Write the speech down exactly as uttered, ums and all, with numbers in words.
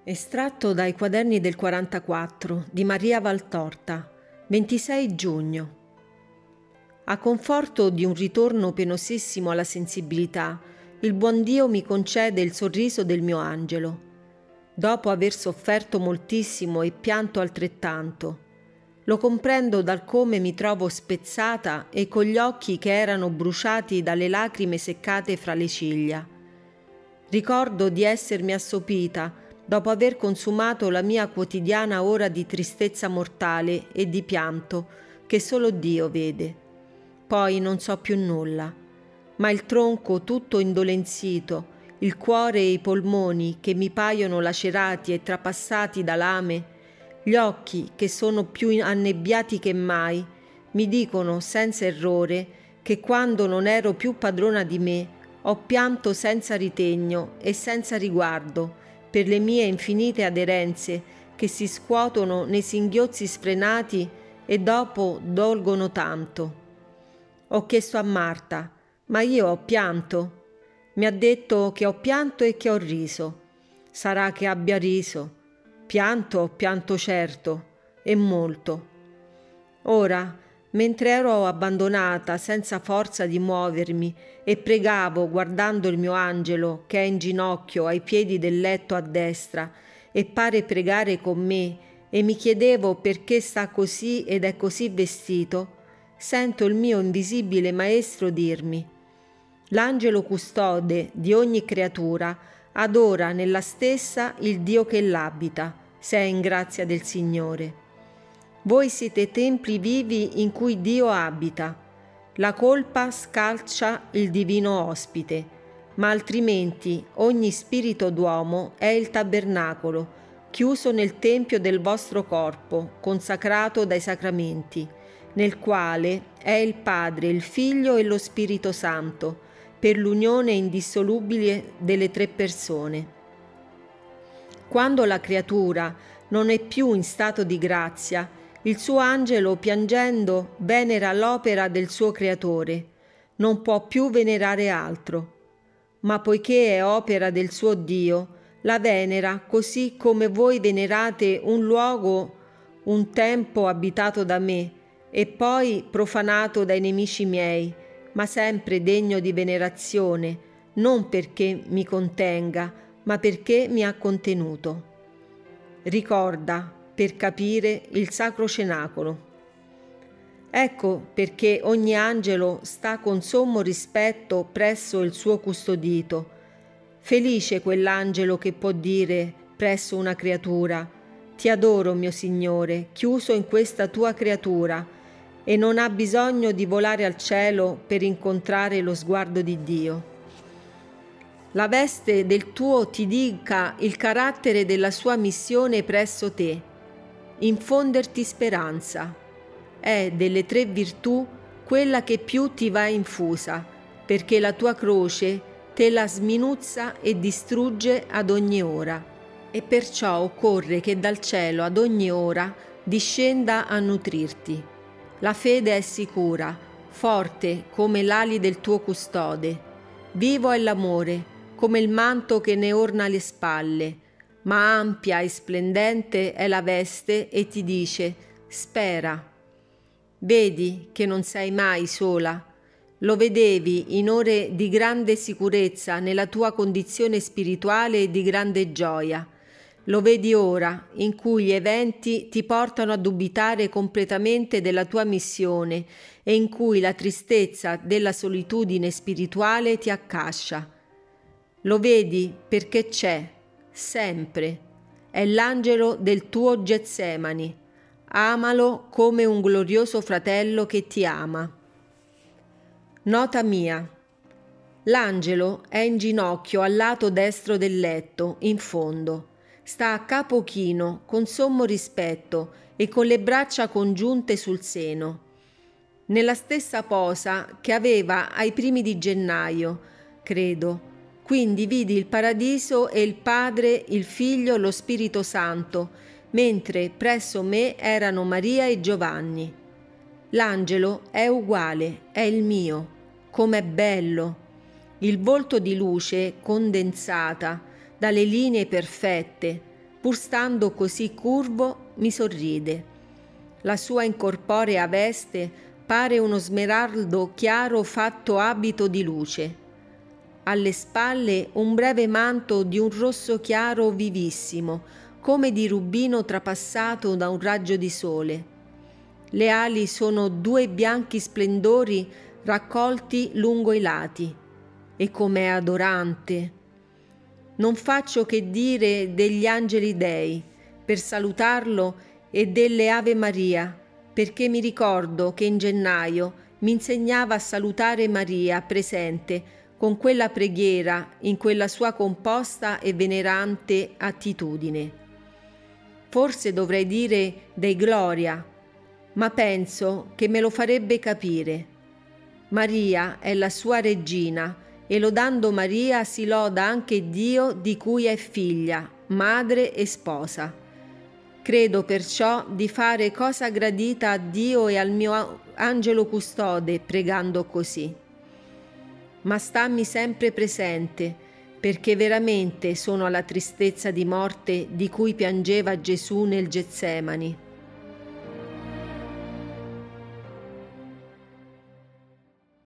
Estratto dai Quaderni del quarantaquattro di Maria Valtorta, ventisei giugno. A conforto di un ritorno penosissimo alla sensibilità, il buon Dio mi concede il sorriso del mio angelo. Dopo aver sofferto moltissimo e pianto altrettanto, lo comprendo dal come mi trovo spezzata e con gli occhi che erano bruciati dalle lacrime seccate fra le ciglia. Ricordo di essermi assopita dopo aver consumato la mia quotidiana ora di tristezza mortale e di pianto che solo Dio vede. Poi non so più nulla, ma il tronco tutto indolenzito, il cuore e i polmoni che mi paiono lacerati e trapassati da lame, gli occhi che sono più annebbiati che mai, mi dicono senza errore che quando non ero più padrona di me ho pianto senza ritegno e senza riguardo per le mie infinite aderenze che si scuotono nei singhiozzi sfrenati e dopo dolgono tanto. Ho chiesto a Marta, ma io ho pianto? Mi ha detto che ho pianto e che ho riso. Sarà che abbia riso. Pianto, ho pianto certo, e molto. Ora, mentre ero abbandonata, senza forza di muovermi, e pregavo guardando il mio angelo che è in ginocchio ai piedi del letto a destra e pare pregare con me, e mi chiedevo perché sta così ed è così vestito, sento il mio invisibile maestro dirmi: l'angelo custode di ogni creatura adora nella stessa il Dio che l'abita, se è in grazia del Signore. Voi siete templi vivi in cui Dio abita. La colpa scalcia il divino ospite, ma altrimenti ogni spirito d'uomo è il tabernacolo, chiuso nel tempio del vostro corpo, consacrato dai sacramenti, nel quale è il Padre, il Figlio e lo Spirito Santo, per l'unione indissolubile delle tre persone. Quando la creatura non è più in stato di grazia, il suo angelo, piangendo, venera l'opera del suo creatore. Non può più venerare altro. Ma poiché è opera del suo Dio, la venera così come voi venerate un luogo un tempo abitato da me e poi profanato dai nemici miei, ma sempre degno di venerazione, non perché mi contenga, ma perché mi ha contenuto. Ricorda, per capire, il Sacro Cenacolo. Ecco perché ogni angelo sta con sommo rispetto presso il suo custodito. Felice quell'angelo che può dire presso una creatura: ti adoro, mio Signore, chiuso in questa tua creatura, e non ha bisogno di volare al cielo per incontrare lo sguardo di Dio. La veste del tuo ti dica il carattere della sua missione presso te. Infonderti speranza. È delle tre virtù quella che più ti va infusa, perché la tua croce te la sminuzza e distrugge ad ogni ora, e perciò occorre che dal cielo ad ogni ora discenda a nutrirti. La fede è sicura, forte come l'ali del tuo custode. Vivo è l'amore, come il manto che ne orna le spalle, ma ampia e splendente è la veste e ti dice: spera. Vedi che non sei mai sola. Lo vedevi in ore di grande sicurezza nella tua condizione spirituale e di grande gioia. Lo vedi ora, in cui gli eventi ti portano a dubitare completamente della tua missione e in cui la tristezza della solitudine spirituale ti accascia. Lo vedi perché c'è, sempre. È l'angelo del tuo Getsemani. Amalo come un glorioso fratello che ti ama. Nota mia. L'angelo è in ginocchio al lato destro del letto, in fondo. Sta a capo chino, con sommo rispetto e con le braccia congiunte sul seno. Nella stessa posa che aveva ai primi di gennaio, credo. Quindi vidi il paradiso e il Padre, il Figlio, lo Spirito Santo, mentre presso me erano Maria e Giovanni. L'angelo è uguale, è il mio. Com'è bello! Il volto di luce condensata dalle linee perfette, pur stando così curvo, mi sorride. La sua incorporea veste pare uno smeraldo chiaro fatto abito di luce. Alle spalle un breve manto di un rosso chiaro vivissimo, come di rubino trapassato da un raggio di sole. Le ali sono due bianchi splendori raccolti lungo i lati. E com'è adorante! Non faccio che dire degli angeli dei per salutarlo e delle Ave Maria, perché mi ricordo che in gennaio mi insegnava a salutare Maria presente con quella preghiera in quella sua composta e venerante attitudine. Forse dovrei dire dei Gloria, ma penso che me lo farebbe capire. Maria è la sua regina e lodando Maria si loda anche Dio di cui è figlia, madre e sposa. Credo perciò di fare cosa gradita a Dio e al mio angelo custode pregando così. Ma stammi sempre presente, perché veramente sono alla tristezza di morte di cui piangeva Gesù nel Getsemani.